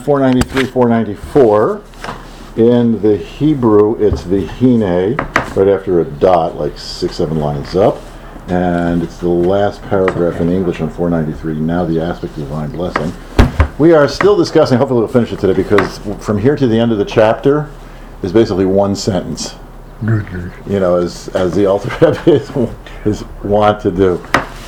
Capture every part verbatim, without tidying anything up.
four ninety-three, four ninety-four. In the Hebrew, it's vihine, right after a dot, like six, seven lines up. And it's the last paragraph in English on four ninety-three, now the aspect of divine blessing. We are still discussing, hopefully we'll finish it today, because from here to the end of the chapter is basically one sentence. Good, good. You know, as as the Alter Rebbe is, is want to do.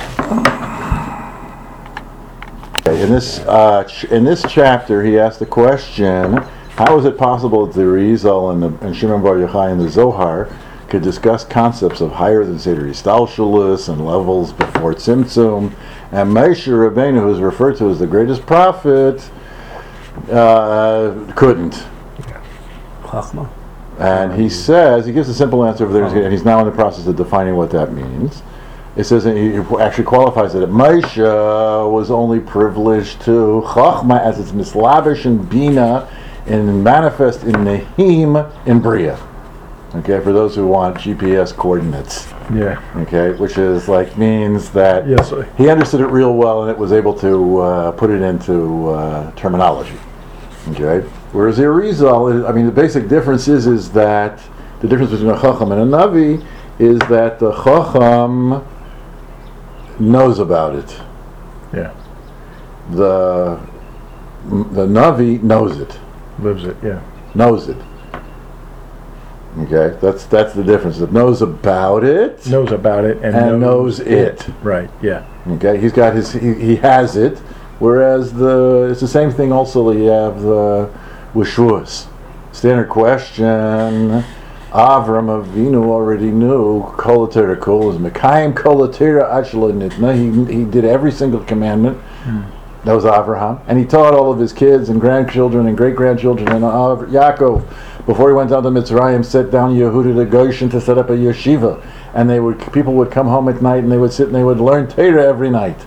Okay, in this uh, ch- in this chapter, he asked the question: how is it possible that the Rizal and, the, and Shimon Bar Yochai and the Zohar could discuss concepts of higher than Seder Yistalshelus and levels before Tzimtzum, and Moshe Rabbeinu, who is referred to as the greatest prophet, uh, couldn't? Chachma. And he says, he gives a simple answer over there, and he's now in the process of defining what that means. It says, and he actually qualifies it, that Moshe was only privileged to Chachma as it's mislavish and Bina and manifest in Nehim in Bria. Okay, for those who want G P S coordinates. Yeah. Okay, which is like, means that Yes, sir. he understood it real well and it was able to uh, put it into uh, terminology. Okay, whereas the Arizal, I mean, the basic difference is is that the difference between a Chacham and a Navi is that the Chacham knows about it. Yeah. The the Navi knows it. Lives it, yeah. Knows it. Okay, that's that's the difference. It knows about it Knows about it and, and knows it. Right, yeah. Okay, he's got his he, he has it, whereas the it's the same thing also you have the with Shavuos. Standard question. Avram Avinu already knew Kol HaTorah Kol is Mekayim Kol HaTorah Achlo Nitna. He he did every single commandment. Mm. That was Avraham, and he taught all of his kids and grandchildren and great grandchildren. And uh, Yaakov, before he went down to Mitzrayim, set down Yehuda to Goshen to set up a yeshiva, and they would people would come home at night and they would sit and they would learn Torah every night.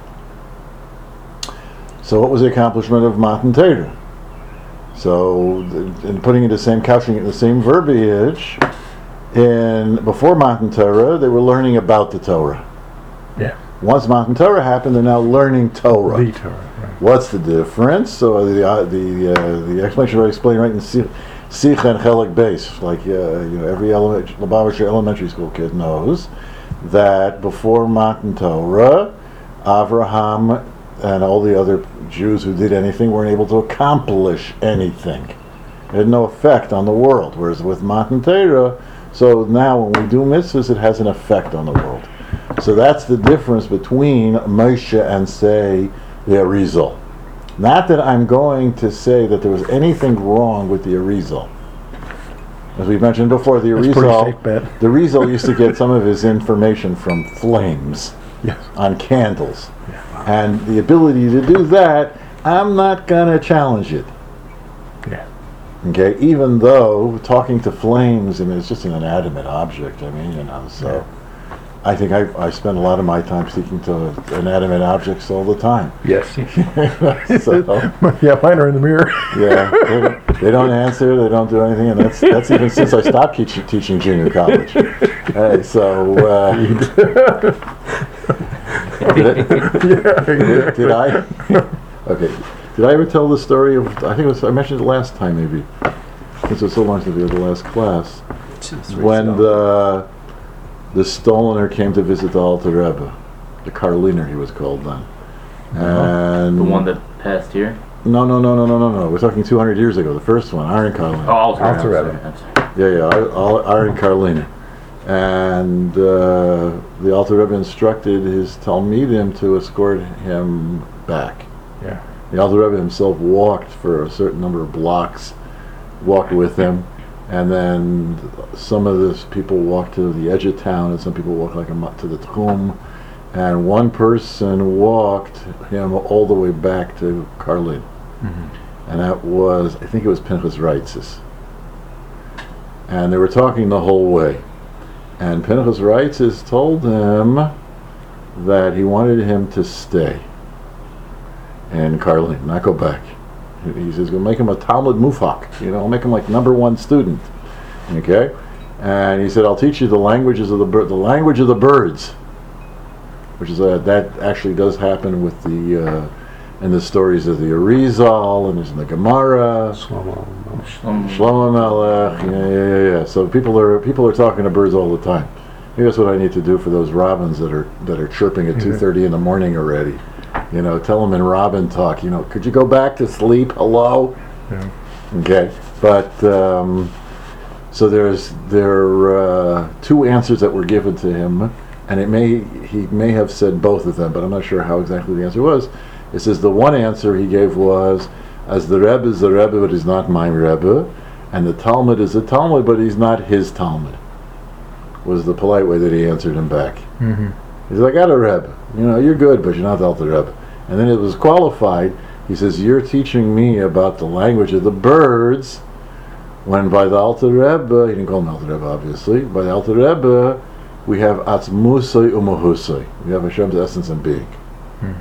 So what was the accomplishment of Matan Torah? So, in putting it in the same, couching it in the same verbiage, in before Matan Torah, they were learning about the Torah. Yeah. Once Matan Torah happened, they're now learning Torah. The Torah, right. What's the difference? So the uh, the uh, the explanation I explained right in Sicha and Chelik Base, like uh, you know, every element, Lubavitcher elementary school kid knows that before Matan Torah, Avraham and all the other Jews who did anything weren't able to accomplish anything. It had no effect on the world. Whereas with Matan Torah, so now when we do mitzvahs, it has an effect on the world. So that's the difference between Moshe and, say, the Arizal. Not that I'm going to say that there was anything wrong with the Arizal. As we mentioned before, the Arizal, the Arizal used to get some of his information from flames. Yes. On candles. Yeah. And the ability to do that, I'm not going to challenge it. Yeah. Okay, even though talking to flames, I mean, it's just an inanimate object, I mean, you know, so yeah. I think I, I spend a lot of my time speaking to inanimate objects all the time. Yes. So, yeah, mine are in the mirror. Yeah, they don't, they don't answer, they don't do anything, and that's that's even since I stopped teaching, teaching junior college. Hey, so, uh, did, it, yeah, did, did I? Okay. Did I ever tell the story of? I think it was. I mentioned it last time, maybe. Since it was so long since we had the last class. When the the Stoliner came to visit the Alter Rebbe, the Karliner he was called then, and the one that passed here. No, no, no, no, no, no, no. We're talking two hundred years ago. The first one, Aaron Karliner. Oh, Alter Alter Rebbe. Rebbe. Yeah, yeah, Aaron Karliner. And uh, the Alter Rebbe instructed his Talmidim to escort him back. Yeah. The Alter Rebbe himself walked for a certain number of blocks, walked with him, and then some of the people walked to the edge of town, and some people walked like a, to the Tchum, and one person walked him all the way back to Karlin. Mm-hmm. And that was, I think it was Pinchas Reitzes. And they were talking the whole way. And Pinchas Reitzes told him that he wanted him to stay in Karlin, not go back. He says, we'll make him a Talmud Mufak, you know, make him like number one student. Okay? And he said, I'll teach you the languages of the bir- the language of the birds. Which is, uh, that actually does happen with the uh, and the stories of the Arizal, and there's in the Gemara, Shlomo. Shlomo Melech, yeah, yeah, yeah, yeah. So people are people are talking to birds all the time. Here's what I need to do for those robins that are that are chirping at two thirty in the morning already. You know, tell them in robin talk. You know, could you go back to sleep? Hello. Yeah. Okay, but um, so there's there are uh, two answers that were given to him, and it may he may have said both of them, but I'm not sure how exactly the answer was. It says the one answer he gave was, as the Rebbe is the Rebbe, but he's not my Rebbe, and the Talmud is the Talmud, but he's not his Talmud, was the polite way that he answered him back. Mm-hmm. He says, I got a Rebbe. You know, you're good, but you're not the Alter Rebbe. And then it was qualified. He says, you're teaching me about the language of the birds, when by the Alter Rebbe, he didn't call him Alter Rebbe, obviously, by the Alter Rebbe, we have Atzmusai Umahusai. We have Hashem's essence and being. Hmm.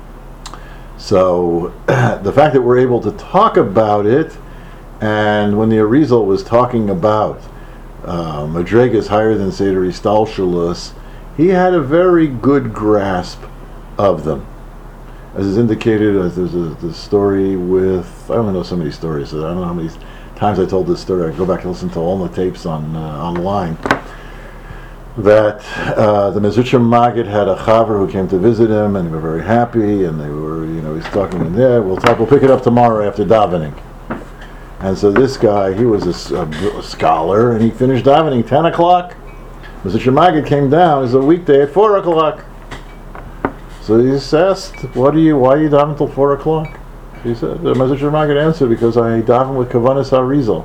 So the fact that we're able to talk about it, and when the Arizal was talking about uh, Madrega is higher than Seder Istalshalus, he had a very good grasp of them. As is indicated, uh, there's a the story with, I don't know so many stories, so I don't know how many times I told this story. I go back and listen to all the tapes on uh, online. That uh, the Mezritcher Maggid had a chaver who came to visit him, and they were very happy, and they were, you know, he's talking, and yeah, we'll talk, we'll pick it up tomorrow after davening. And so this guy, he was a, s- a b- a scholar, and he finished davening ten o'clock. Mezritcher Maggid came down, it was a weekday at four o'clock. So he just asked, what are you, why are you davening until four o'clock? He said, the Mezritcher Maggid answered, because I daven with Kavanas HaRizal.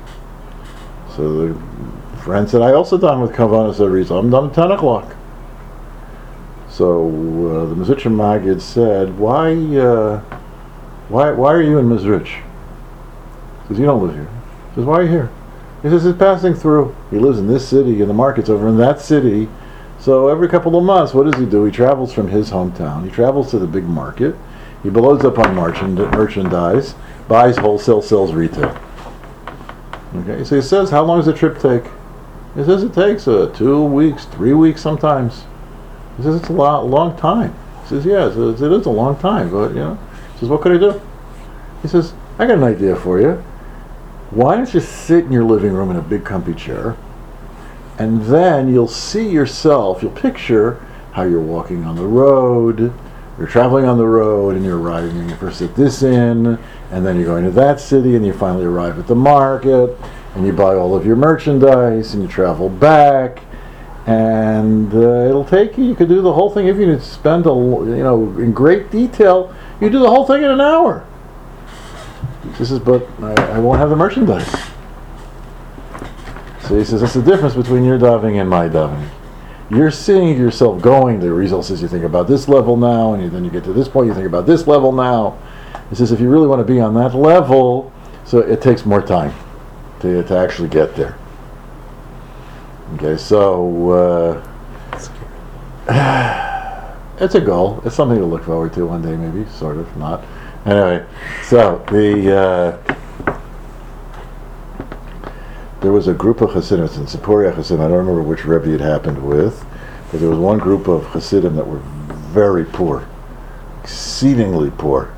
So the friend said, I also daven with Kavanas HaRizal. I'm done at ten o'clock. So uh, the Mezritcher Maggid said, why, uh, why, why are you in Mezritch? He says, you don't live here. He says, why are you here? He says, he's passing through. He lives in this city, and the market's over in that city. So every couple of months, what does he do? He travels from his hometown. He travels to the big market. He loads up on merchand- merchandise, buys wholesale, sells retail. Okay, so he says, how long does the trip take? He says it takes uh, two weeks, three weeks sometimes. He says it's a long, long time. He says, yes, it is it is a long time, but, you know. He says, what could I do? He says, I got an idea for you. Why don't you sit in your living room in a big comfy chair, and then you'll see yourself, you'll picture how you're walking on the road, you're traveling on the road, and you're arriving, and you first at this inn, and then you're going to that city, and you finally arrive at the market, and you buy all of your merchandise, and you travel back, and uh, it'll take you, you could do the whole thing, if you need to spend, a, you know, in great detail, you do the whole thing in an hour. He says, but I, I won't have the merchandise. So he says, that's the difference between your davening and my davening. You're seeing yourself going, the result says you think about this level now, and you, then you get to this point, you think about this level now. He says, if you really want to be on that level, so it takes more time to, to actually get there. Okay, so uh, it's a goal. It's something to look forward to one day, maybe, sort of, not. Anyway, so the uh, there was a group of Hasidim in Seporia Hasidim. I don't remember which Rebbe it happened with, but there was one group of Hasidim that were very poor, exceedingly poor.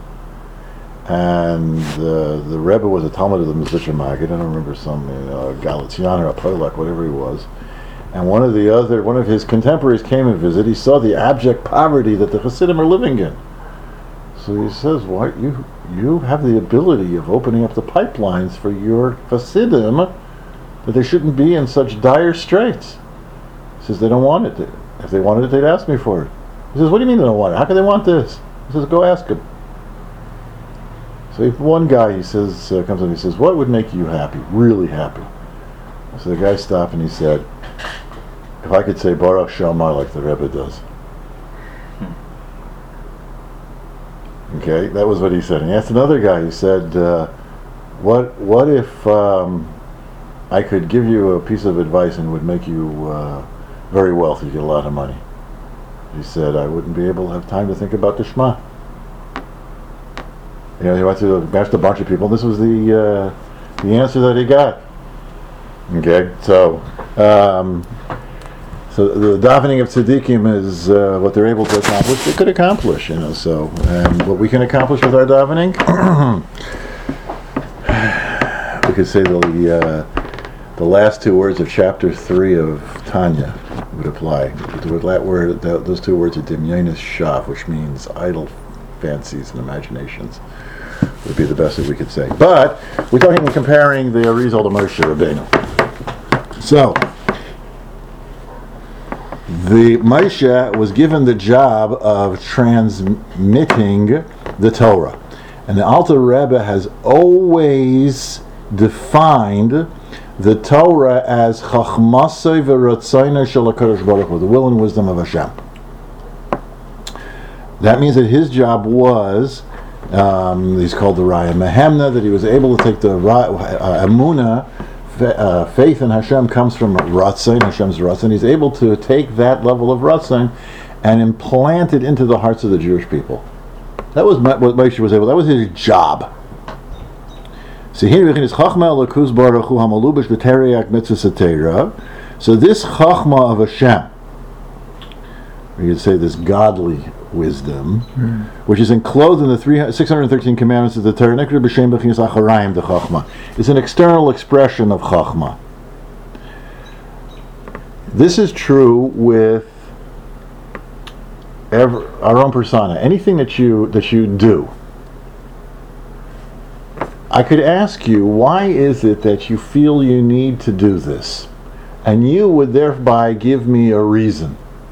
And uh, the Rebbe was a Talmud of the Mezritcher Maggid. I don't remember some you know, Galatian or a Poilak, whatever he was. And one of the other, one of his contemporaries came and visited. He saw the abject poverty that the Hasidim are living in. So he says, "Why you you have the ability of opening up the pipelines for your Hasidim, that they shouldn't be in such dire straits." He says, "They don't want it. If they wanted it, they'd ask me for it." He says, "What do you mean they don't want it? How can they want this?" He says, "Go ask them." So if one guy, he says, uh, comes in and he says, "What would make you happy, really happy?" So the guy stopped and he said, "If I could say Baruch Shamar like the Rebbe does." Okay, that was what he said. And he asked another guy, he said, uh, what what if um, I could give you a piece of advice and it would make you uh, very wealthy, you get a lot of money? He said, I wouldn't be able to have time to think about the Shema. You know, he went to asked a bunch of people, and this was the uh, the answer that he got. Okay, so um, So the davening of tzaddikim is uh, what they're able to accomplish. They could accomplish, you know. So, and what we can accomplish with our davening, we could say the uh, the last two words of chapter three of Tanya would apply. With that word, that, those two words are dimyonis shav, which means idle fancies and imaginations. Would be the best that we could say. But we're talking and comparing the Arizal to Moshe Rabbeinu. So. The Moshe was given the job of transmitting the Torah, and the Alter Rebbe has always defined the Torah as Chachmasei v'Ratzainei shel HaKadosh Baruch Hu, the will and wisdom of Hashem. That means that his job was, um, he's called the Raya Mehemna, that he was able to take the uh, Emunah. Uh, faith in Hashem comes from Ratzon, Hashem's Ratzon. He's able to take that level of Ratzon and implant it into the hearts of the Jewish people. That was what Moshe was able. That was his job. So this Chachma of Hashem, or you could say this godly wisdom, mm. which is enclosed in the three, six hundred thirteen commandments of the Torah, is an external expression of Chachma. This is true with ever, our own persona. Anything that you that you do, I could ask you, why is it that you feel you need to do this? And you would thereby give me a reason.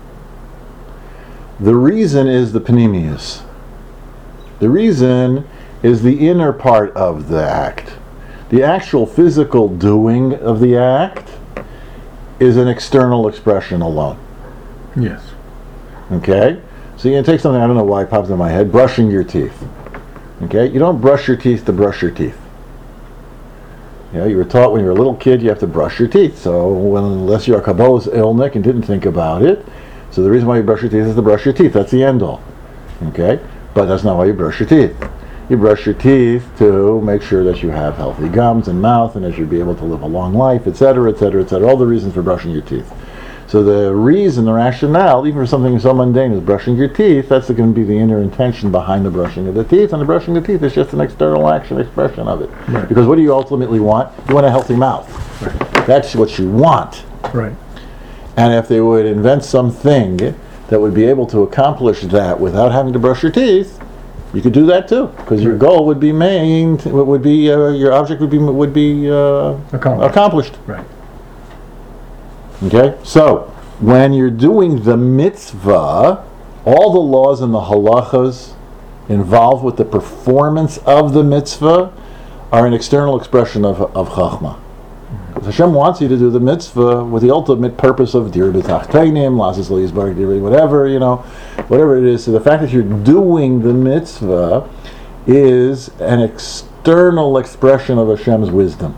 The reason is the panemius. The reason is the inner part of the act. The actual physical doing of the act is an external expression alone. Yes. Okay? So you can take something, I don't know why it pops in my head, brushing your teeth. Okay? You don't brush your teeth to brush your teeth. You know, you were taught when you were a little kid you have to brush your teeth. So when, unless you're a Kabbalah's Ilnik and didn't think about it, so the reason why you brush your teeth is to brush your teeth. That's the end all. Okay? But that's not why you brush your teeth. You brush your teeth to make sure that you have healthy gums and mouth and that you'll be able to live a long life, et cetera, et cetera, et cetera. All the reasons for brushing your teeth. So the reason, the rationale, even for something so mundane as brushing your teeth, that's going to be the inner intention behind the brushing of the teeth. And the brushing of the teeth is just an external action expression of it. Right. Because what do you ultimately want? You want a healthy mouth. Right. That's what you want. Right. And if they would invent something that would be able to accomplish that without having to brush your teeth, you could do that too, because your goal would be main, would be uh, your object would be would be uh, accomplished. accomplished. Right. Okay. So when you're doing the mitzvah, all the laws and the halachas involved with the performance of the mitzvah are an external expression of of chachma. Hashem wants you to do the mitzvah with the ultimate purpose of dir b'tachteinim, lasas lo yisbarach dir, whatever, you know, whatever it is. So the fact that you're doing the mitzvah is an external expression of Hashem's wisdom.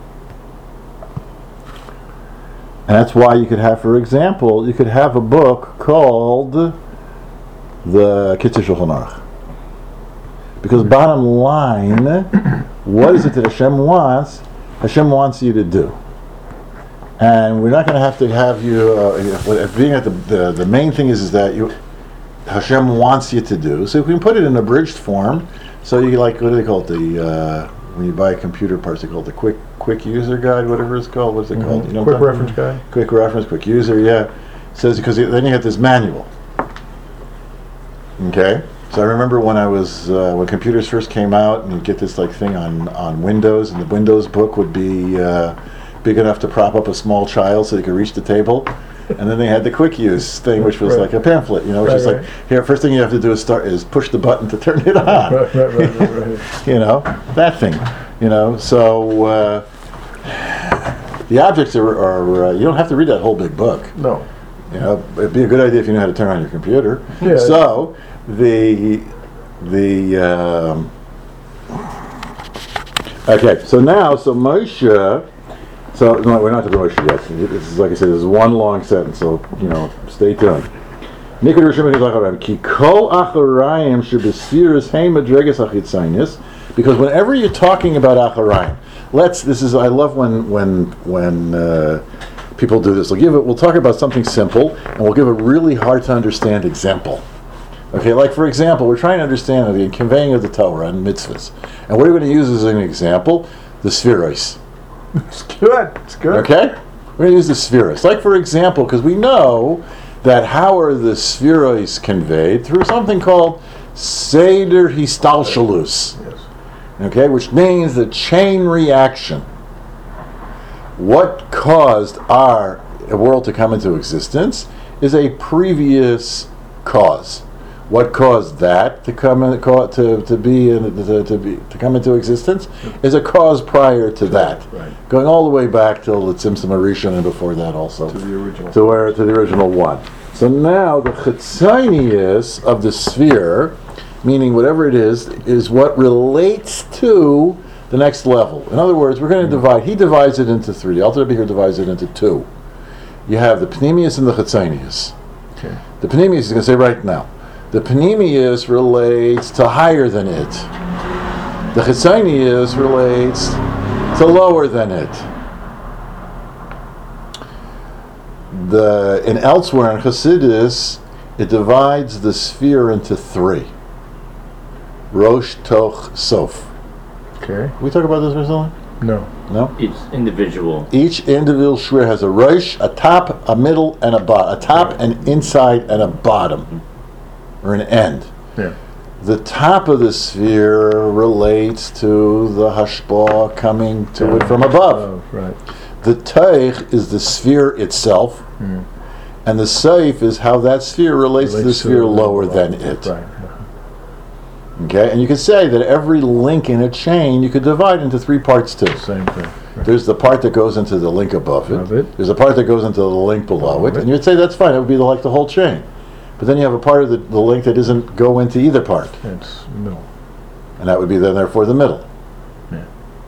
And that's why you could have, for example, you could have a book called the Kitzur Shulchan Aruch. Because bottom line, what is it that Hashem wants? Hashem wants you to do. And we're not going to have to have you, uh, being at the, the, the main thing is, is that you, Hashem wants you to do. So if we can put it in abridged form, so you like, what do they call it, the, uh, when you buy computer parts, they call it the quick quick user guide, whatever it's called, what's it mm-hmm. called? You know quick reference guide? Quick reference, quick user, yeah. It says, because then you have this manual. Okay? So I remember when I was, uh, when computers first came out, and you get this like thing on, on Windows, and the Windows book would be uh, big enough to prop up a small child so they could reach the table. And then they had the quick use thing, which was right. like a pamphlet, you know, which right, is right. like, here, first thing you have to do is start is push the button to turn it on. Right, right, right, right, right. You know, that thing. You know, so uh, the objects are, are uh, you don't have to read that whole big book. No. You know, it'd be a good idea if you knew how to turn on your computer. Yeah. So the the um, okay. So now, so Moshe. So no, we're not to Moshe yet. This is like I said. This is one long sentence. So you know, stay tuned. Because whenever you're talking about acharayim, let's. This is. I love when when when uh, people do this. They'll give it. We'll talk about something simple, and we'll give a really hard to understand example. Okay, like for example, we're trying to understand the conveying of the Torah and mitzvahs, and what are we going to use as an example? The spheros. It's good. It's good. Okay, we're going to use the spheros. Like for example, because we know that how are the spheros conveyed through something called seder histalshalus. Yes. Okay, which means the chain reaction. What caused our world to come into existence is a previous cause. What caused that to come in, to to be in, to, to be to come into existence is a cause prior to that, Right. going all the way back till the Tzimtzum Rishon and before that also To the original. to where to the original one. So now the chitzonius of the sphere, meaning whatever it is, is what relates to the next level. In other words, we're going to divide. He divides it into three. The Alter Rebbe here divides it into two. You have the Pnimius and the chitzonius. Okay. The Pnimius is going to say right now. The Pnimius relates to higher than it. The chitzonius relates to lower than it. The in elsewhere in Chassidus, it divides the sphere into three. Rosh, Toch, Sof. Okay. We talk about this recently? No. No? Each individual. Each individual sphere has a Rosh, a top, a middle, and a bottom. A top, an inside, and a bottom. Or an end. Yeah. The top of the sphere relates to the hashpah coming to it from above. Oh, right. The Teich is the sphere itself, Mm. and the Seif is how that sphere relates, to the Relates to sphere the lower level than of- it. Right. Okay, and you could say that every link in a chain you could divide into three parts too. Same thing. Right. There's the part that goes into the link above it. Above it. There's a part that goes into the link below Above it, it. and you'd say that's fine. It would be like the whole chain. But then you have a part of the, the link that doesn't go into either part, It's middle. and that would be then therefore the middle. Yeah.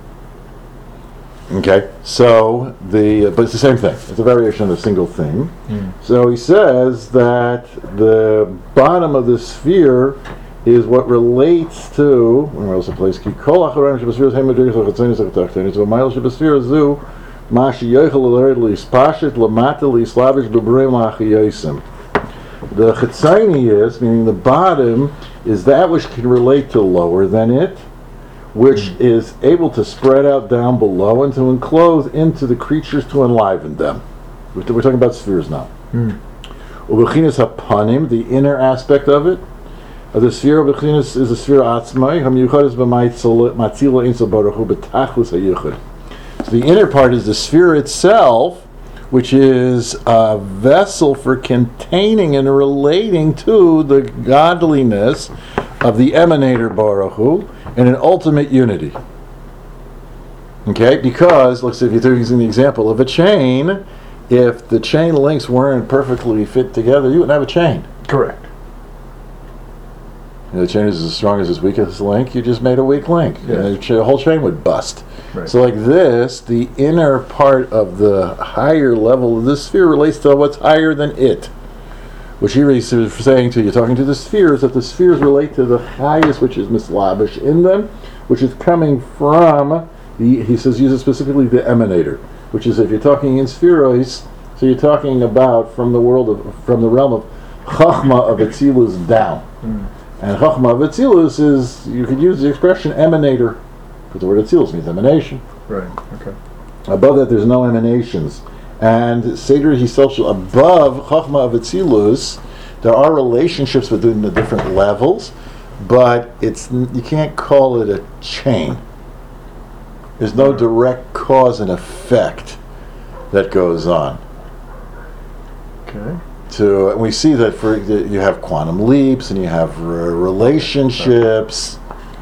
Okay, so the but it's the same thing. It's a variation of a single thing. Mm. So he says that the bottom of the sphere is what relates to. Where else a place? Ki kol acharon shebespheres hemadrigas v'chatzonis v'chatachtonis v'mayil shebespheres zu ma sheyochel l'lered li'spashit l'mata li'slavish b'brim la'achiyosim. The chitzonius, meaning the bottom, is that which can relate to lower than it, which is able to spread out down below and to enclose into the creatures to enliven them. We're, we're talking about spheres now. Mm. Ubechinas hapanim, the inner aspect of it, of the sphere of Bechinas is the sphere atzmai, hamyuchad is b'matzila insa baruch hu b'tachlus hayuchad. So the inner part is the sphere itself, which is a vessel for containing and relating to the godliness of the emanator Baruch Hu in an ultimate unity. Okay, because let's say if you're using the example of a chain, if the chain links weren't perfectly fit together, you wouldn't have a chain. Correct. You know, the chain is as strong as its weakest link. You just made a weak link. Yeah. And the, cha- the whole chain would bust. Right. So like this, the inner part of the higher level of the sphere relates to what's higher than it. Which he is saying to you, talking to the spheres, that the spheres relate to the highest, which is mislabish in them, which is coming from, the, he says, uses specifically the emanator, which is if you're talking in spheroids, so you're talking about from the world of, from the realm of Chachma of Atzilus down. Mm. And Chachma of Atzilus is, you could use the expression emanator, because the word Atzilus means emanation. Right. Okay. Above that, there's no emanations. And Seder Hiselshel, above Chachma of Atzilus, there are relationships within the different levels, but it's you can't call it a chain. There's no direct cause and effect that goes on. Okay. To and we see that for you have quantum leaps and you have r- relationships.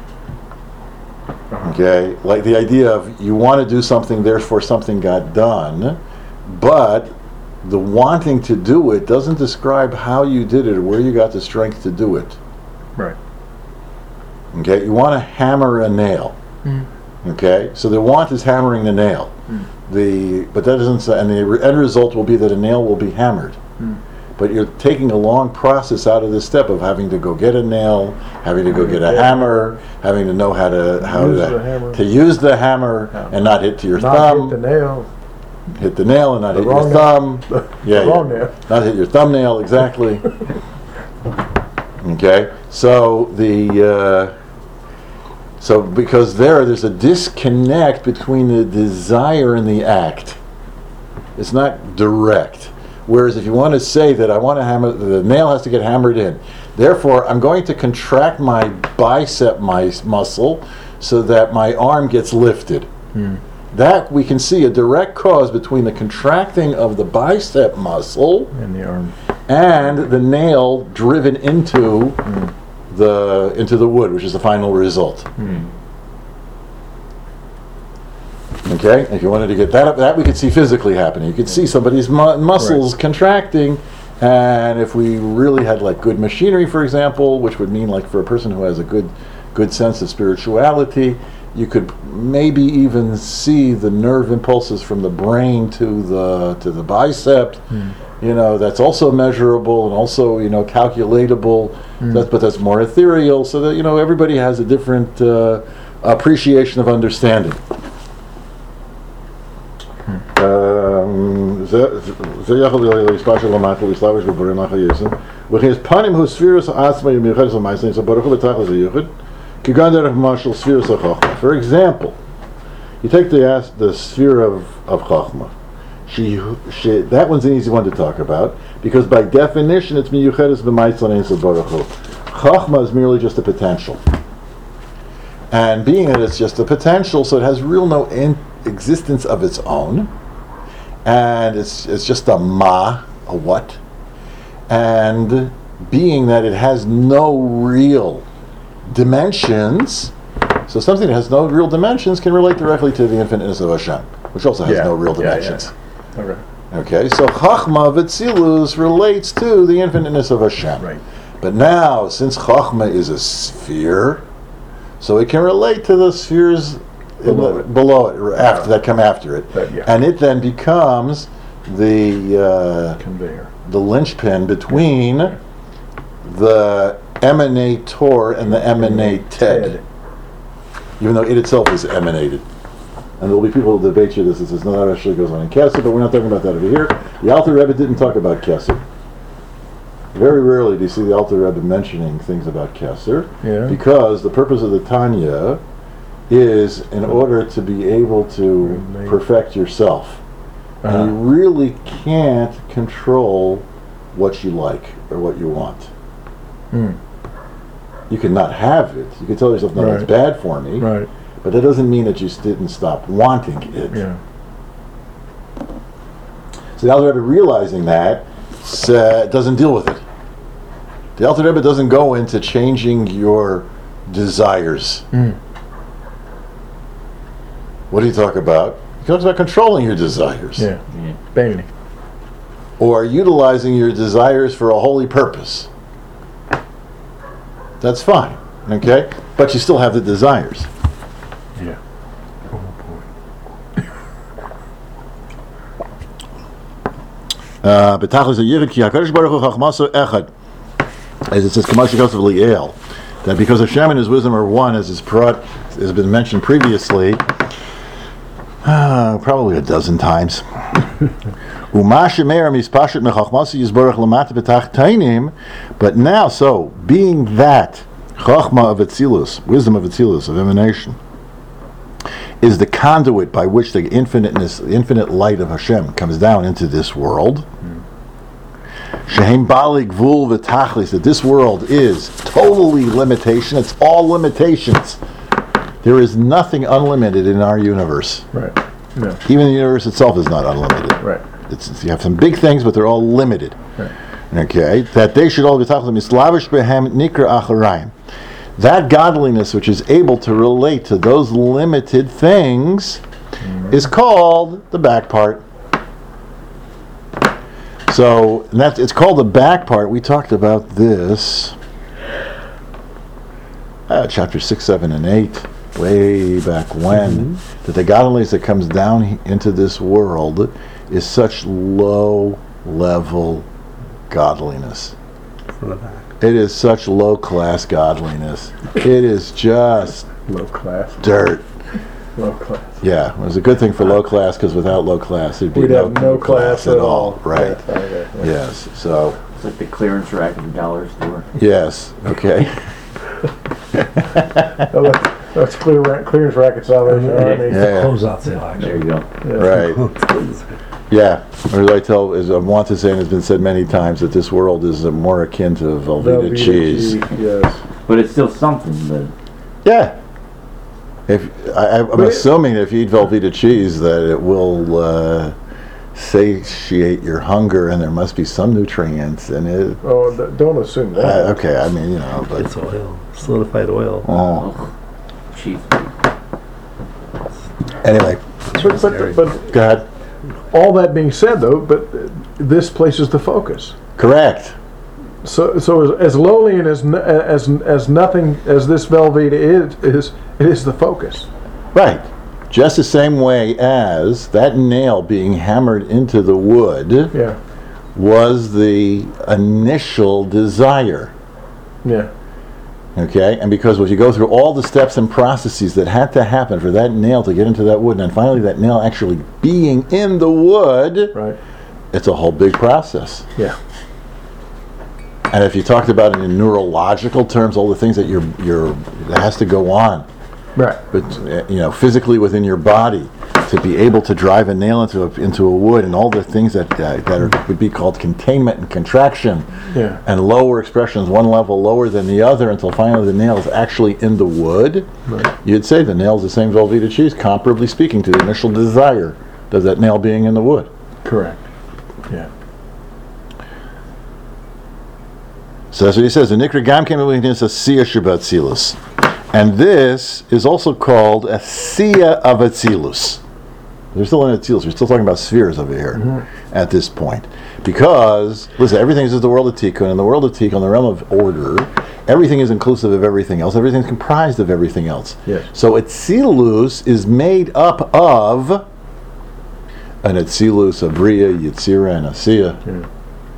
Okay, like the idea of you want to do something, therefore something got done, but the wanting to do it doesn't describe how you did it or where you got the strength to do it. Right. Okay, you want to hammer a nail. Mm. Okay, so the want is hammering the nail. Mm. The but that doesn't say, and the re- end result will be that a nail will be hammered. Mm. But you're taking a long process out of the step of having to go get a nail, having to go get a hammer, having to know how to how Use to, the hammer. to use the hammer Yeah. and not hit to your Not thumb. hit the nail. hit the nail and not The hit your wrong thumb. The Yeah, wrong yeah. nail. Not hit your thumbnail, exactly. Okay, so the uh, so because there there's a disconnect between the desire and the act. It's not direct. Whereas if you want to say that I want to hammer, the nail has to get hammered in. Therefore, I'm going to contract my bicep my muscle so that my arm gets lifted. Hmm. That we can see a direct cause between the contracting of the bicep muscle And the arm. and the nail driven into the into the wood, which is the final result. Hmm. Okay, if you wanted to get that up, that we could see physically happening. You could see somebody's mu- muscles Right. contracting, and if we really had like good machinery, for example, which would mean like for a person who has a good good sense of spirituality, you could maybe even see the nerve impulses from the brain to the to the bicep. Hmm. You know, that's also measurable and also, you know, calculatable. Mm. That's, but that's more ethereal, so that, you know, everybody has a different uh, appreciation of understanding. Um, זה זה יכול להספר של המטה להסלבש בבורים לך היסן וכי יש פנים הוא ספירוס העצמא מיוחדת למעשה so ברוך הוא בתכלס היוחד כגון דרך משל ספירוס החוכמה. For example, you take the as- the sphere of of Chachma. She, she that one's an easy one to talk about because by definition it's miyuchedes b'maitzlan ein baruch hu. Chachma is merely just a potential, and being that it's just a potential, so it has real no in- existence of its own, and it's it's just a ma, a what, and being that it has no real dimensions, so something that has no real dimensions can relate directly to the infiniteness of Hashem, which also has Yeah. no real Yeah, yeah. dimensions. Okay. Okay, so Chachma V'Tzilus relates to the infiniteness of Hashem. Right. But now, since Chachma is a sphere, so it can relate to the spheres in Below the, it. below it, or after that come after it, That- yeah. and it then becomes the uh, Conveyor. the linchpin between the emanator and the emanated, even though it itself is emanated. And there will be people who debate you this and says, no, that actually goes on in Kesser, but we're not talking about that over here. The Alter Rebbe didn't talk about Kesser. Very rarely do you see the Alter Rebbe mentioning things about Kesser, Yeah. because the purpose of the Tanya is in order to be able to Relate. perfect yourself. And you Uh-huh. really can't control what you like or what you want. Hmm. You can not have it. You can tell yourself, no, it's Right. bad for me. Right. But that doesn't mean that you st- didn't stop wanting it. Yeah. So the Alter Rebbe, realizing that, uh, doesn't deal with it. The Alter Rebbe doesn't go into changing your desires. Hmm. What do you talk about? He talks about controlling your desires. Yeah. Bending. Or utilizing your desires for a holy purpose. That's fine, okay? But you still have the desires. Yeah. Oh boy. Uh, B'tachlis ha'yichud ki HaKadosh Baruch Hu chachmaso echad. As it says, Kamash Yosef Li'el, that because Hashem and His wisdom are one, as is brought, has been mentioned previously, uh, probably a dozen times. Uma shemer mispashet mechachmaso yizborach lamata b'tachtainim. But now, so being that chachma of Atzilus, wisdom of Atzilus, of emanation, is the conduit by which the infiniteness, the infinite light of Hashem comes down into this world. Shehem bali gvul v'tachlis, that this world is totally limitation. It's all limitations. There is nothing unlimited in our universe. Right. Yeah. Even the universe itself is not unlimited. Right. It's, it's- you have some big things, but they're all limited. Right. Okay, that they should all be tachlis mislavish behem nikra acharayim. That godliness which is able to relate to those limited things is called the back part. So and that's, it's called the back part. We talked about this, uh, chapter six, seven, and eight, way back when, that the godliness that comes down he- into this world is such low-level godliness. From the back. It is such low-class godliness. It is just Low class. dirt. Low class. Yeah, it was a good thing for low class because without low class, there'd be We'd no, have no class at all. Right. Yeah, okay, yeah. Yes. So. It's like the clearance rack at the dollar store. Yes. Okay. Oh, that's, that's clear, ra- clearance racket Salvation Army. Yeah, yeah. Closeout sale, actually. There you go. Yeah. Right. Yeah. Or as I tell, as I want to say, and it's been said many times, that this world is more akin to Velveeta, Velveeta cheese. Yes. But it's still something, but Yeah. If I, I'm But it- assuming if you eat Velveeta cheese, that it will uh, satiate your hunger, and there must be some nutrients in it. Oh, th- don't assume that. Uh, okay, I mean, you know, but It's oil. Solidified oil. oh. oh, cheese. Anyway, But, but, but go ahead. all that being said, though, but uh, this place is the focus. Correct. So, so as, as lowly and as, n- as as nothing as this Velveeta is, is it is the focus. Right. Just the same way as that nail being hammered into the wood Yeah, was the initial desire. yeah, Okay? And because when you go through all the steps and processes that had to happen for that nail to get into that wood, and then finally that nail actually being in the wood, right. it's a whole big process. Yeah, And if you talked about it in neurological terms, all the things that you're, you're, that has to go on, right. but uh, you know, physically within your body, to be able to drive a nail into a, into a wood, and all the things that uh, that are, would be called containment and contraction, Yeah, and lower expressions, one level lower than the other, until finally the nail is actually in the wood. right. You'd say the nail is the same Velveeta cheese, comparably speaking, to the initial desire of that nail being in the wood. Correct. Yeah. So that's what he says. The Nikra Gam came in as a Sia Shabbat Silus. And this is also called a Sia of Atzilus. They're still in Atzilus. We're still talking about spheres over here Mm-hmm. at this point. Because, listen, everything is the world of Tikkun. In the world of Tikkun, in the realm of order, everything is inclusive of everything else. Everything's comprised of everything else. Yes. So Atzilus is made up of an Atzilus, a Bria, Yitzira, and a Sia. Yeah.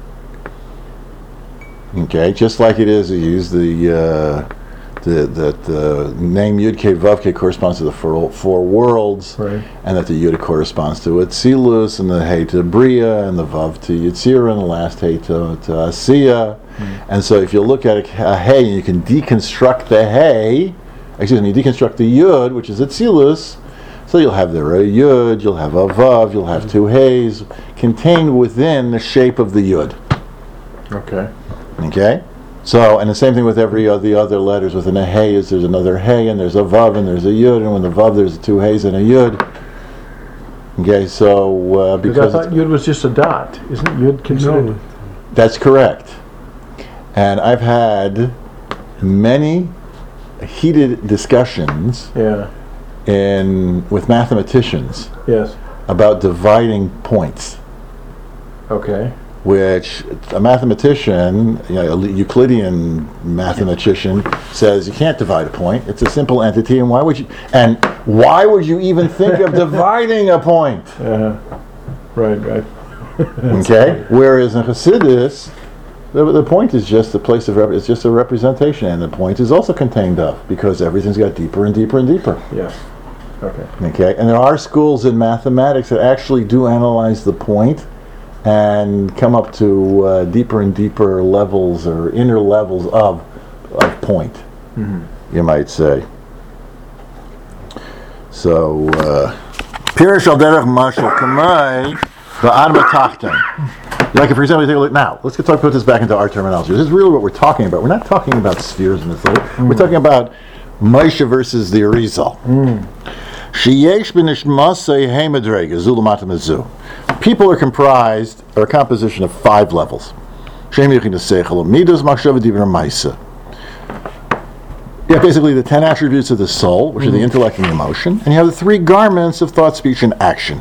Okay, just like it is, you use the uh, the that the name Yud Ke Vav Ke corresponds to the four, four worlds, Right. and that the Yud corresponds to Atzilus, and the Hey to Bria, and the Vav to Yitzira, and the last Hey to, to Asiya. Mm. And so, if you look at a, a Hey, and you can deconstruct the Hey, excuse me, deconstruct the Yud, which is Atzilus. So you'll have there a Yud, you'll have a Vav, you'll have two Heys contained within the shape of the Yud. Okay. Okay, so and the same thing with every of the other letters. Within a hey is there's another hey, and there's a vav, and there's a yud, and when the vav there's two heys and a yud. Okay, so uh, Because because I thought Yud was just a dot. Isn't Yud considered? No. that's correct, and I've had many heated discussions Yeah. in with mathematicians Yes. about dividing points. Okay. Which a mathematician, you know, a Euclidean mathematician, says you can't divide a point. It's a simple entity, and why would you? And why would you even think of dividing a point? Uh, right. Right. Okay. Whereas in Hasidus, the, the point is just the place of rep- it's just a representation, and the point is also contained of because everything's got deeper and deeper and deeper. Yes. Okay. Okay. And there are schools in mathematics that actually do analyze the point and come up to uh, deeper and deeper levels or inner levels of of point, Mm-hmm. you might say. So, Pirish al derech mashal kamai va'adma tachton. Like, for example, you take a look now. Let's get talk, put this back into our terminology. This is really what we're talking about. We're not talking about spheres in this. Mm. We're talking about Moshe versus the Arizal. Sheyesh b'nishmasei hemadrega zulamat mizu. People are comprised, or a composition of five levels. You have basically the ten attributes of the soul, which mm-hmm. are the intellect and the emotion, and you have the three garments of thought, speech, and action.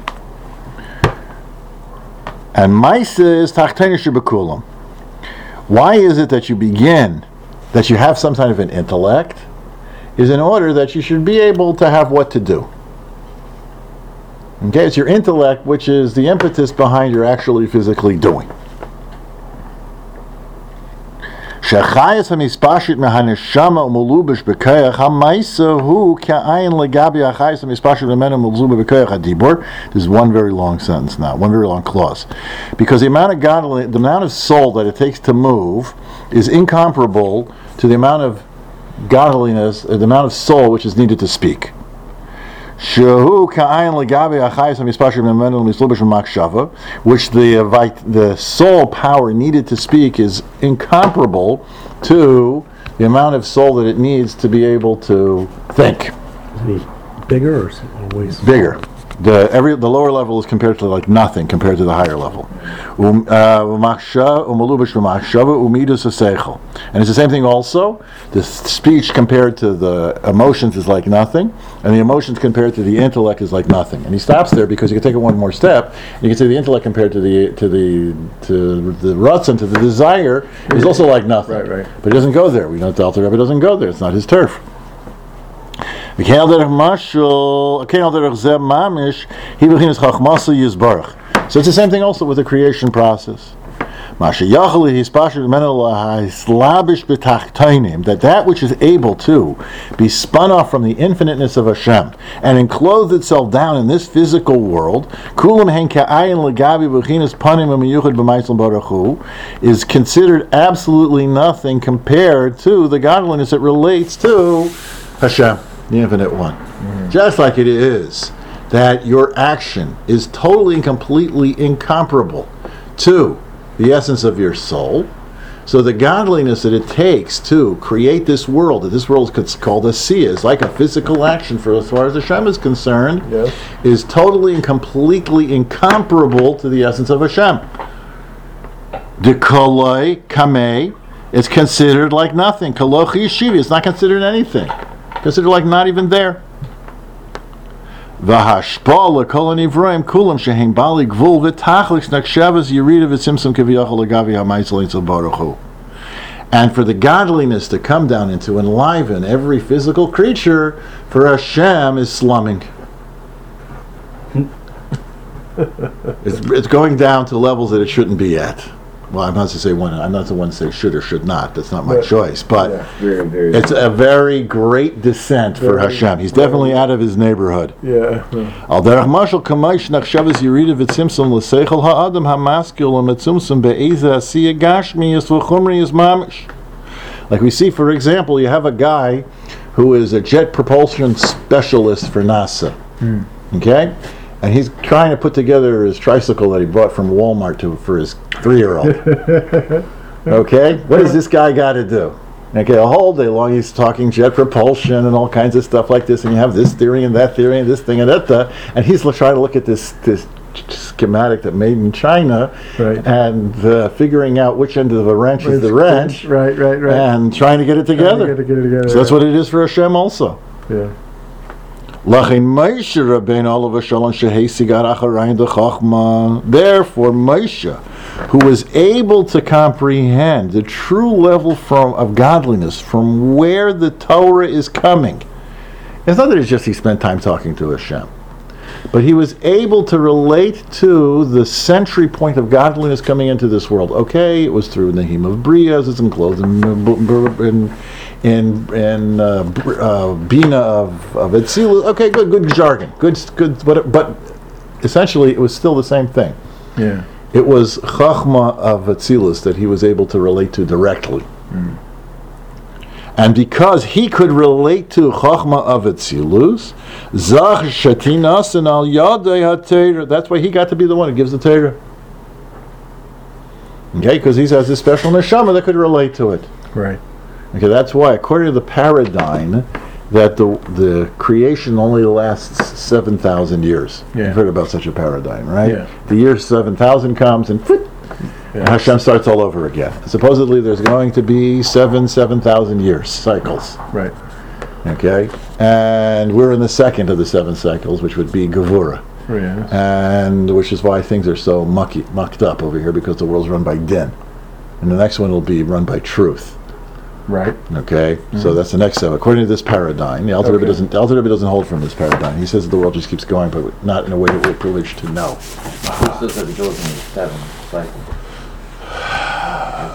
And Maisa is Tachtenish Bekulam. Why is it that you begin, that you have some kind of an intellect, is in order that you should be able to have what to do. Okay, it's your intellect which is the impetus behind your actually physically doing. Shechayas hamispashit mehaneshama umulubish bekoyach hamaisa hu ka'ayin legabi achayas hamispashit memenu umulubish bekoyach hadibur. This is one very long sentence now, one very long clause, because the amount of godliness, the amount of soul that it takes to move, is incomparable to the amount of godliness, uh, the amount of soul which is needed to speak. Shehu ka'ayin legabi achayas hamispashit memenu umulubish b'makshava, which the uh, vit- the soul power needed to speak is incomparable to the amount of soul that it needs to be able to think. Is he bigger or s- always? Bigger. The every the lower level is compared to like nothing compared to the higher level. Um, uh, umachsha- umalubish b'machshava umidus haseichel. And it's the same thing also. The s- speech compared to the emotions is like nothing, and the emotions compared to the intellect is like nothing. And he stops there because you can take it one more step. You can say the intellect compared to the to the to the ratzon, to the desire, is also like nothing. Right, right. But he doesn't go there. We know the Alter Rebbe doesn't go there. It's not his turf. So it's the same thing also with the creation process. That that which is able to be spun off from the infiniteness of Hashem and enclose itself down in this physical world is considered absolutely nothing compared to the godliness that relates to Hashem, the infinite one. Mm-hmm. Just like it is that your action is totally and completely incomparable to the essence of your soul, so the godliness that it takes to create this world, that this world is called a siya, is like a physical action for as far as Hashem is concerned, Yes. is totally and completely incomparable to the essence of Hashem. De koloi kamei, it's considered like nothing. Kalochi yeshiva, it's not considered anything. Considered like not even there. V'hashpa l'kol hanivroim kulam shehem bali gvul v'tachlis nakshavas yirida v'tzimtzum kiviyachol legavi ha'maisel eitzel baruch hu. And for the godliness to come down and to enliven every physical creature, for Hashem is slumming. it's, it's going down to levels that it shouldn't be at. Well, I'm not to say one. I'm not the one to say should or should not. That's not my But- choice. But yeah. Very, very. it's a very great descent for Very- Hashem. He's definitely out of his neighborhood. Yeah. Al derech mashal kamaish nachshavas yirida v'tzimtzum l'seichel ha'adam ha'maskil u'metzumtzum be'eza asiya gashmiyas v'chumriyas mamish. Like we see, for example, you have a guy who is a jet propulsion specialist for NASA. Hmm. Okay? And he's trying to put together his tricycle that he bought from Walmart to for his three-year-old. Okay? What does this guy got to do? Okay, a whole day long he's talking jet propulsion and all kinds of stuff like this, and you have this theory and that theory and this thing and that, that and he's l- trying to look at this this schematic that made in China, Right. and uh, figuring out which end of the wrench is the wrench, Right, right, right. and trying to get it together. Get it, get it together. So that's what it is for Hashem also. Yeah. Lachin Moshe Rabbeinu olav hashalom shehesigat acharayin dechachma. Therefore, Moshe, who was able to comprehend the true level from of godliness from where the Torah is coming. It's not that it's just he spent time talking to Hashem, but he was able to relate to the century point of godliness coming into this world. Okay, it was through Nehim of Brias, it's enclosed in, in in in uh, uh, Bina of of Etzilus. Okay, good, good jargon, good, good. But but essentially, it was still the same thing. Yeah. It was Chachma of Etzilus that he was able to relate to directly. Mm. And because he could relate to Chachma of Etzilus, Zach Shatinas and Al Yadei HaTeirah, that's why he got to be the one who gives the Torah. Okay, because he has this special neshama that could relate to it. Right. Okay, that's why, according to the paradigm, that the the creation only lasts seven thousand years. Yeah. You've heard about such a paradigm, right? Yeah. The year seven thousand comes and phoot, Yeah. Hashem starts all over again. Supposedly there's going to be seven seven thousand years cycles. Right. Okay? And we're in the second of the seven cycles, which would be Gevura. Yeah. And which is why things are so mucky, mucked up over here, because the world's run by din. And the next one will be run by truth. Right. Okay, so that's the next step. According to this paradigm, the Alter Rebbe Okay. doesn't. The Alter Rebbe doesn't hold from this paradigm. He says that the world just keeps going, but not in a way that we're privileged to know. Who says that it goes in the seven cycle?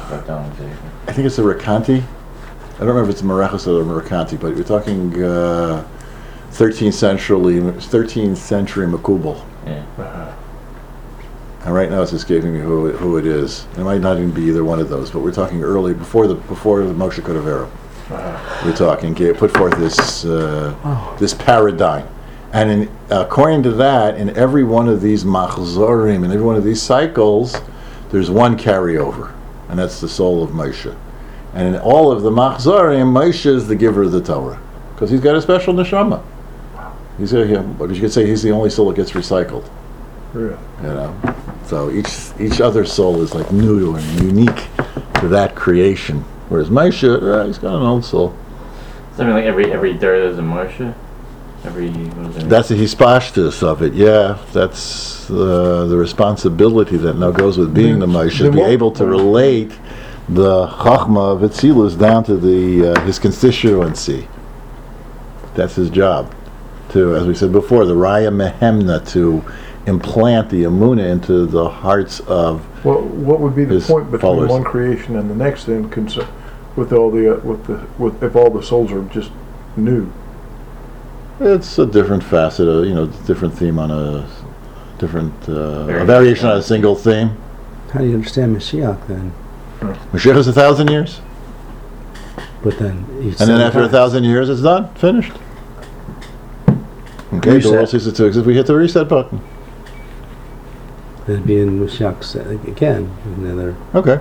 Write down exactly. I think it's a Rekanti. I don't remember if it's Merechus or a Rekanti, but we're talking uh, thirteenth century, thirteenth century Makubal. Yeah. And right now it's escaping me who who it is. It might not even be either one of those, but we're talking early, before the before the Moshe Cordovero. We're talking, get, put forth this uh, Oh. this paradigm. And in, according to that, in every one of these machzorim, in every one of these cycles, there's one carryover, and that's the soul of Moshe. And in all of the machzorim, Moshe is the giver of the Torah, because he's got a special neshama. He's a, he, but you could say he's the only soul that gets recycled. Really? You know, so each each other soul is like new and unique to that creation. Whereas Moshe, uh, he's got an old soul. Something like every every there there's a Moshe. Every what is it? That's the hispashtus of it. Yeah, that's uh, the responsibility that now goes with being the Moshe, to Then be what- able to relate the chachma of Etzilus down to the uh, his constituency. That's his job. To, as we said before, the Raya Mehemna, to implant the Emunah into the hearts of. What what would be the His point between followers. one creation and the next? Then, concer- with all the uh, with the with if all the souls are just new. It's a different facet, of, you know, different theme on a different uh, a Variation. variation on a single theme. How do you understand Mashiach then? Mashiach is a thousand years, But then each and then seven after a times. thousand years, it's done, finished. Okay, the Reset. world ceases to exist. We hit the reset button. It'd be in Mashiach's again another. Okay.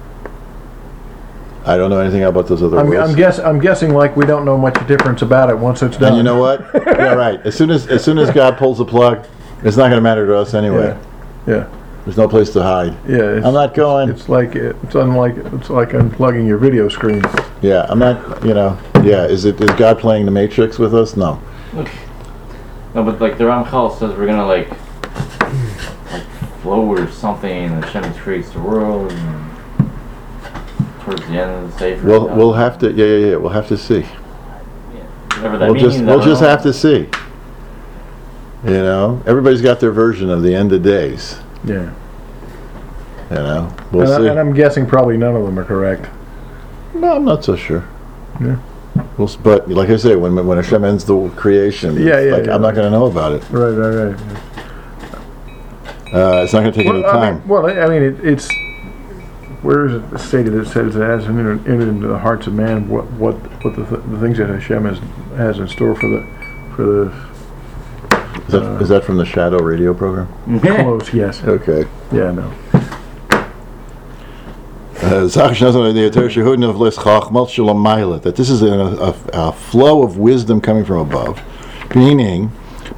I don't know anything about those other I'm, worlds. I'm guess I'm guessing like we don't know much difference about it once it's done. And you know what? Yeah, right. As soon as as soon as God pulls the plug, it's not going to matter to us anyway. Yeah. Yeah. There's no place to hide. Yeah. It's, I'm not going. It's like it, it's unlike it's like unplugging your video screen. Yeah, I'm not. You know. Yeah. Is it is God playing the Matrix with us? No. No, but like the Ramchal says, we're gonna like like float or something, and Hashem creates the world. And towards the end of the Sefer. We'll we'll have to. Yeah, yeah, yeah. We'll have to see. Whatever that We'll means. just I we'll don't just know. have to see. You know, everybody's got their version of the end of days. Yeah. You know, we'll and, I, see. and I'm guessing probably none of them are correct. No, I'm not so sure. Yeah. We'll, s- but like I say, when when Hashem ends the creation, Yeah, it's yeah, like, yeah. I'm not going to know about it. Right. Right. Right. Uh, it's not going to take any Well, I time. mean, well, I mean, it, it's where is it stated? It says it has entered, entered into the hearts of man. What what what the, th- the things that Hashem has has in store for the for the Is that, is that from the Shadow radio program? close? Yes. Okay. Yeah. No. Uh, that this is a, a, a flow of wisdom coming from above, meaning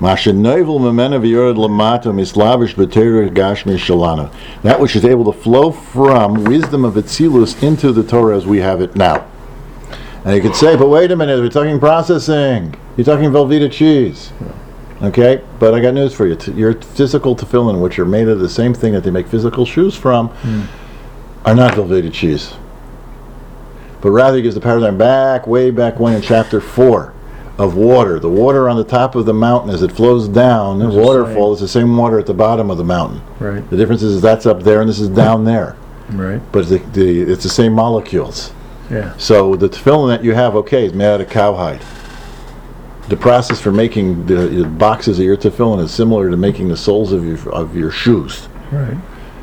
that which is able to flow from wisdom of Etzilus into the Torah as we have it now. And you could say, but wait a minute, we're talking processing. You're talking Velveeta cheese. Okay, but I got news for you. T- Your physical tefillin, which are made of the same thing that they make physical shoes from, Mm. are not Velveeta cheese. But rather he gives the paradigm back, way back when in chapter four of water. The water on the top of the mountain as it flows down, the It's the waterfall is the same water at the bottom of the mountain. Right. The difference is that's up there and this is down there. Right. But the, the, it's the same molecules. Yeah. So the tefillin that you have, okay, is made out of cowhide. The process for making the, the boxes of your tefillin is similar to making the soles of your of your shoes. Right.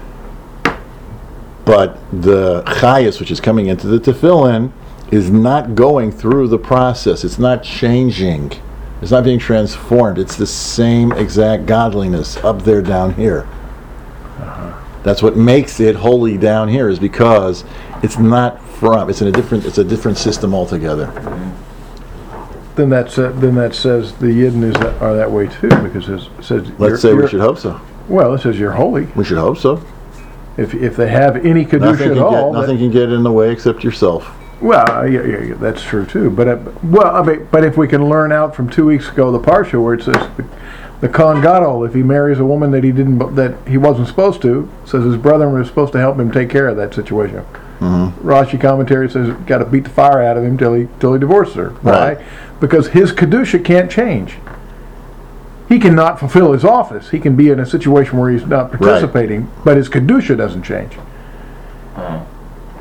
But the chayas, which is coming into the tefillin, is not going through the process. It's not changing. It's not being transformed. It's the same exact godliness up there, down here. Uh-huh. That's what makes it holy down here, is because it's not from. It's in a different. It's a different system altogether. Then that's uh, then that says the Yidden is that, are that way too, because it says you're- Let's say we you're- should hope so. Well, it says you're holy. We should hope so. If if they have any kedusha Nothing at can all, get nothing can get in the way except yourself. well, uh, yeah, yeah, yeah, that's true too. But uh, well, I mean, but if we can learn out from two weeks ago the parsha where it says the, the Kohen Gadol, if he marries a woman that he didn't that he wasn't supposed to, says his brother was supposed to help him take care of that situation. Mm-hmm. Rashi commentary says got to beat the fire out of him till he till he divorces her. Why? Right. Because his kedusha can't change. He cannot fulfill his office. He can be in a situation where he's not participating, but his kedusha doesn't change. Uh,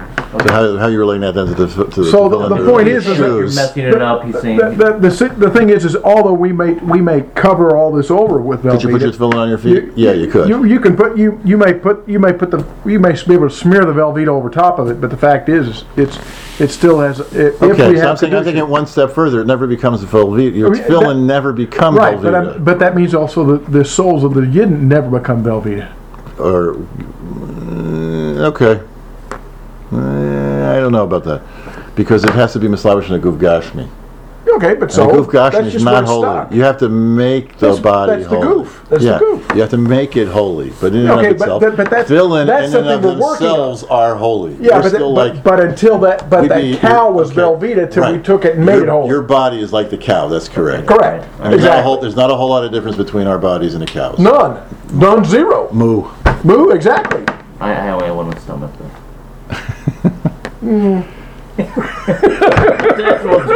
So how, how you relating that then to the to the, So to the- the under point the is- is that You're shoes? messing it up. He's saying. The, the, the, si- the thing is, is although we may we may cover all this over with Velveeta, Could you put your filling on your feet? yeah, you could. You, you can put you you may put you may put the you may be able to smear the Velveeta over top of it, but the fact is, it's it still has. If okay, we so have I'm, thinking, I'm conditions- thinking it one step further. It never becomes Velveeta. Your I mean, filling that- never becomes right, but, Velveeta. I'm, but that means also that the soles of the yidden never become Velveeta. or mm, okay, Uh, I don't know about that because it has to be mislavish and a guf gashmi. Okay, but so And a guf that's gashmi is just not where it's holy. stuck. You have to make the That's- body that's the holy. goof. That's the yeah, goof. you have to make it holy, but in and Okay, of but- itself, but- but that's- fill-in that's in and of something we're working on. themselves are holy. Yeah, We're but, still but, like, but until that, but we'd that be- cow was okay, Velveeta till we right. took it and made your, it holy. Your body is like the cow. That's correct. Correct. And there's, not a Exactly. whole, there's not a whole lot of difference between our bodies and a cow's. None. None. Zero. Moo. Moo. Exactly. I, I only have one with stomach though. That's what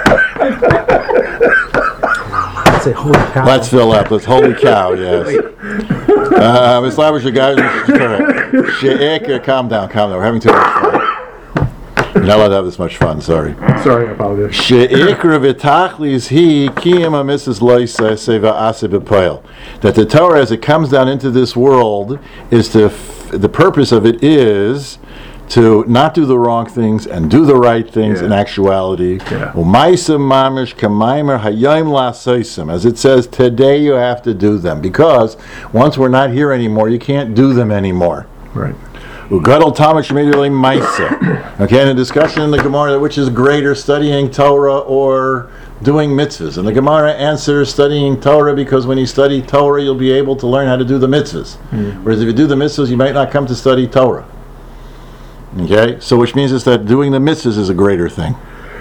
I'd say, holy cow. Let's fill up. Let's holy cow. Yes. Uh, Miss Lavish, you guys, correct. She'ek, calm down, calm down. We're having too much fun. You're not allowed to have this much fun. Sorry. Sorry, I apologize. She'ikra v'tachlis hi kiyama Missus Loisa seva ase b'poil. That the Torah, as it comes down into this world, is to f- the purpose of it is to not do the wrong things and do the right things Yeah. in actuality. Yeah. U'maisa mamish kamaimer hayom la'aseisim. As it says, today you have to do them because once we're not here anymore, you can't do them anymore. Right. Ugadol Tamash immediately Maisa. Okay, and a discussion in the Gemara, which is greater, studying Torah or doing mitzvahs. And the Gemara answers studying Torah because when you study Torah, you'll be able to learn how to do the mitzvahs. Whereas if you do the mitzvahs, you might not come to study Torah. Okay, so which means is that doing the mitzvahs is a greater thing.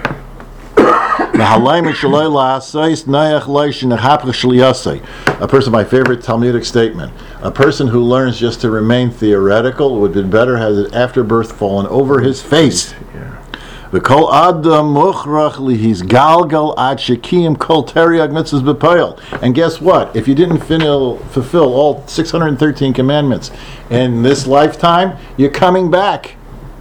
A person, my favorite Talmudic statement, a person who learns just to remain theoretical would have been better had the afterbirth fallen over his face. The kol adam mochrach lihis galgal ad shekim kol teriag mitzvahs b'poil. And guess what? If you didn't finil, fulfill all six hundred thirteen commandments in this lifetime, you're coming back.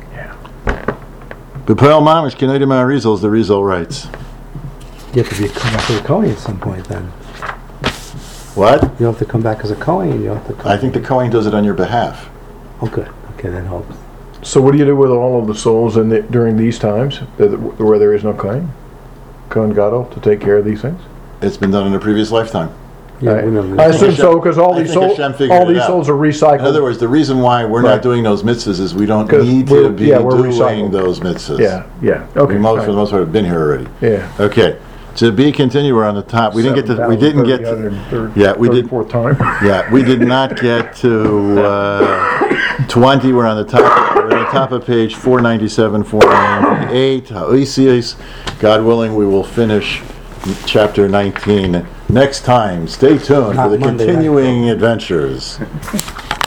B'poil mamish k'nodim ha'arizal, as the Rizal writes. You have to be come back as a Kohen at some point then. What? You don't have to come back as a Kohen. You have to come. I think the Kohen does it on your behalf. Oh, good. Okay, that helps. So what do you do with all of the souls in the, during these times that, where there is no Kohen? Kohen Gadol to take care of these things? It's been done in a previous lifetime. Yeah, I, we know I this. assume Hashem- so because all I these think souls, Hashem figured all it these out. souls are In recycled. other words, the reason why we're Right. not doing those mitzvahs is we don't 'Cause need we're- to be yeah, we're doing recycled. those mitzvahs. yeah, yeah. Okay. We most, fine. for the most part, have been here already. Yeah. Okay. To be continued, we're on the top. We didn't get to. We didn't get to. Yeah, we did. Fourth time. Yeah, we did not get to uh, twenty. We're on the top. We're on the top of page four ninety-seven, four ninety-eight. Ha'isios. God willing, we will finish chapter nineteen next time. Stay tuned Not for the Monday night. continuing adventures.